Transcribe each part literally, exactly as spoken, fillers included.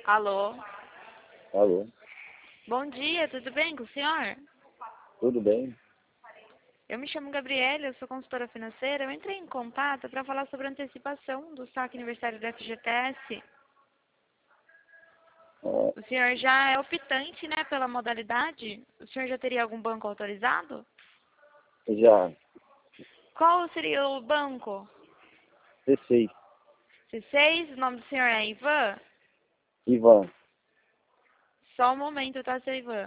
Alô? Alô, Bom dia, tudo bem com o senhor? tudo bem? Eu me chamo Gabriela, eu sou consultora financeira. Eu entrei em contato para falar sobre a antecipação do saque aniversário do F G T S. Ó, O senhor já é optante, né, pela modalidade? O senhor já teria algum banco autorizado? já, Qual seria o banco? C seis, C seis, o nome do senhor é Ivan? Ivan. Só um momento, tá, seu Ivan?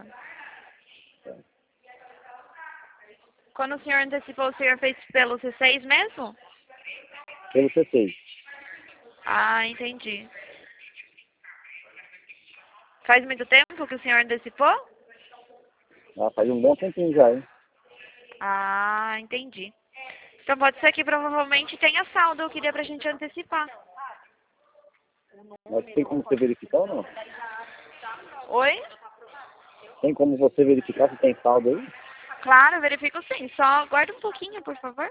Quando o senhor antecipou, o senhor fez pelo C seis mesmo? Pelo C seis. Ah, entendi. Faz muito tempo que o senhor antecipou? Ah, faz um bom tempinho já, hein? Ah, entendi. Então pode ser que provavelmente tenha saldo que dê pra gente antecipar. Mas tem como você verificar ou não? Oi? Tem como você verificar se tem saldo aí? Claro, verifico sim. Só aguarda um pouquinho, por favor.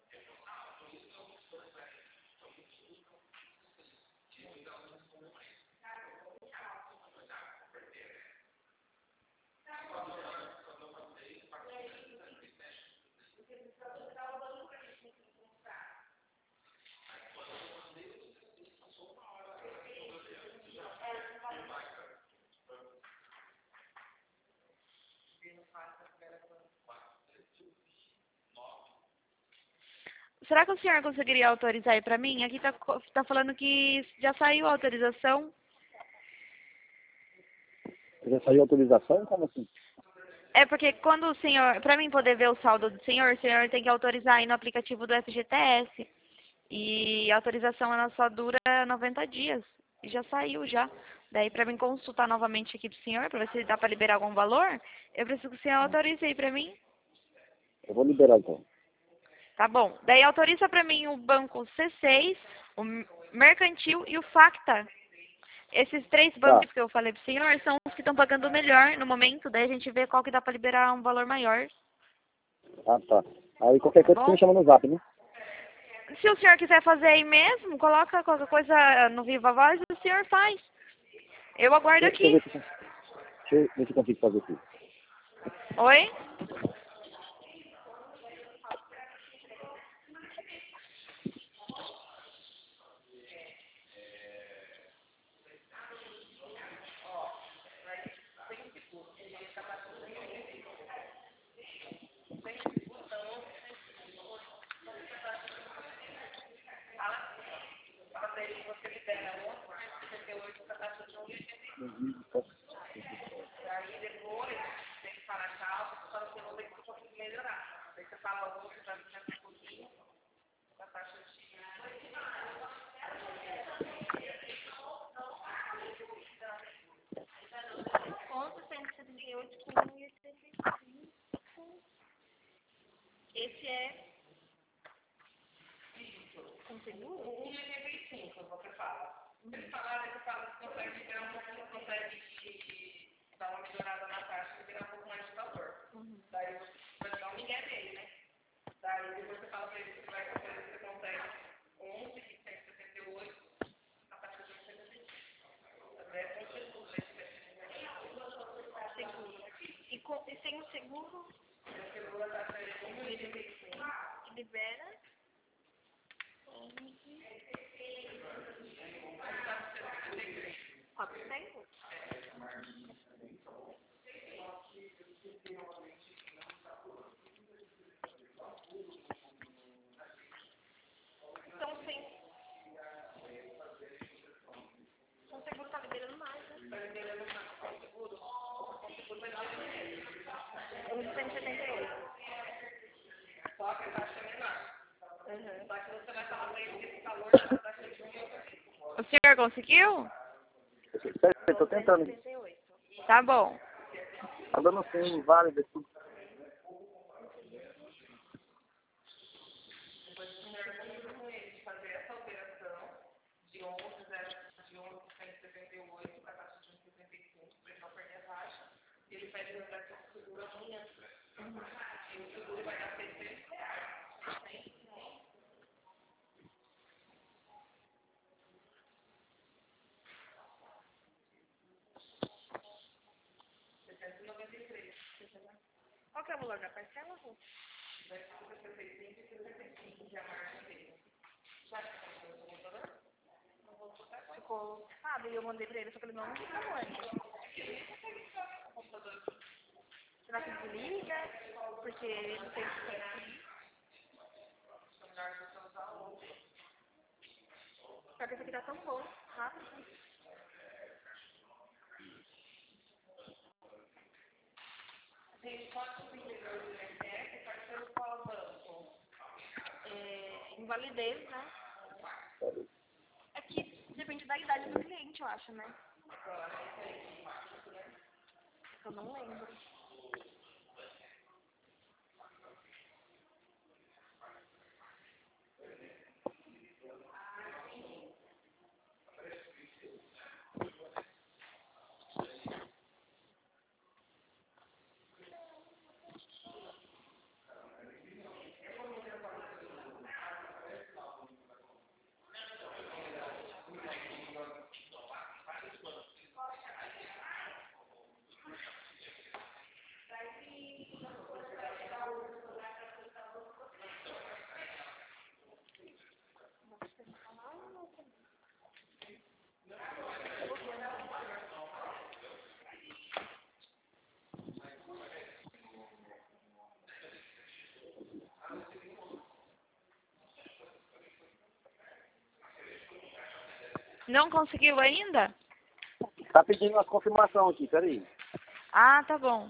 Será que o senhor conseguiria autorizar aí pra mim? Aqui tá, co- tá falando que já saiu a autorização. Já saiu autorização? Como assim? É porque quando o senhor, pra mim poder ver o saldo do senhor, o senhor tem que autorizar aí no aplicativo do F G T S. E a autorização ela só dura noventa dias. E já saiu já. Daí pra mim consultar novamente aqui do senhor, pra ver se dá pra liberar algum valor, eu preciso que o senhor autorize aí pra mim. Eu vou liberar então. Tá bom. Daí autoriza pra mim o banco C seis, o Mercantil e o Facta. Esses três Tá, bancos que eu falei pro senhor são os que estão pagando melhor no momento. Daí a gente vê qual que dá pra liberar um valor maior. ah tá. Aí qualquer Tá coisa você me bom? chama no zap, né? Se o senhor quiser fazer aí mesmo, coloca qualquer coisa no Viva Voz e o senhor faz. Eu aguardo Deixa, deixa eu aqui. ver se, deixa eu ver se eu consigo fazer aqui. Oi? Esse é com seguro? E, com, e sem o seguro, que libera quatrocentos? Então, sem, com seguro tá liberando mais, né? Um de cento e setenta e oito. Uhum. O senhor conseguiu? Eu tô tentando. setenta e oito. Tá bom. Tá dando sim, válido aqui. Qual que é o valor da parcela, Ru? Ficou, sabe, eu mandei pra ele, só que ele não ligou ainda. Será que desliga? Porque ele não tem que. Só que esse aqui tá tão bom, rápido. É, invalidez, né? É que depende da idade do cliente, eu acho, né? Eu não lembro. Não conseguiu ainda? Tá pedindo uma confirmação aqui, peraí. Ah, tá bom.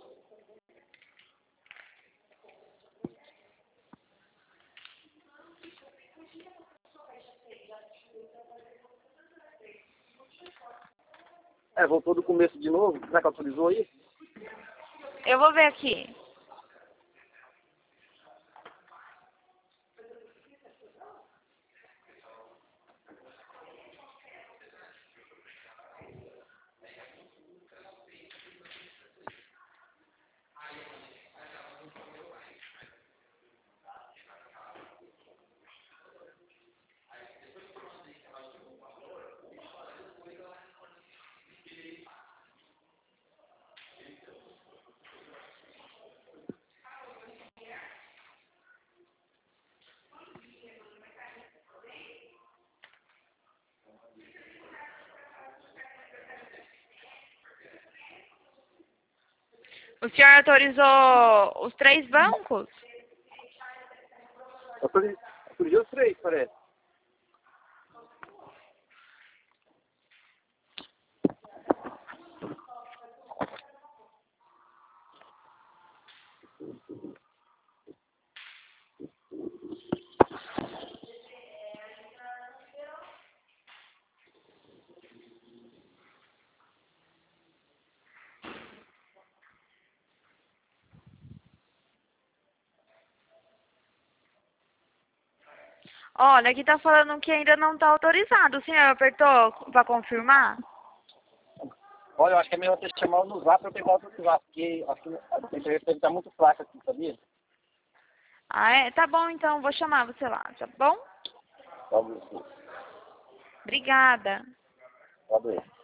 É, voltou do começo de novo. Será que autorizou aí? Eu vou ver aqui. O senhor autorizou os três bancos? Autoriz- Autorizou os três, parece. Olha, aqui tá falando que ainda não tá autorizado. O senhor apertou pra confirmar? Olha, eu acho que é melhor você chamar no zap pra eu pegar outro zap, porque acho que a internet deve estar muito fraca aqui, sabia? Ah, é? Tá bom, então. Vou chamar você lá, tá bom? Tá bom. Obrigada. Tá bom.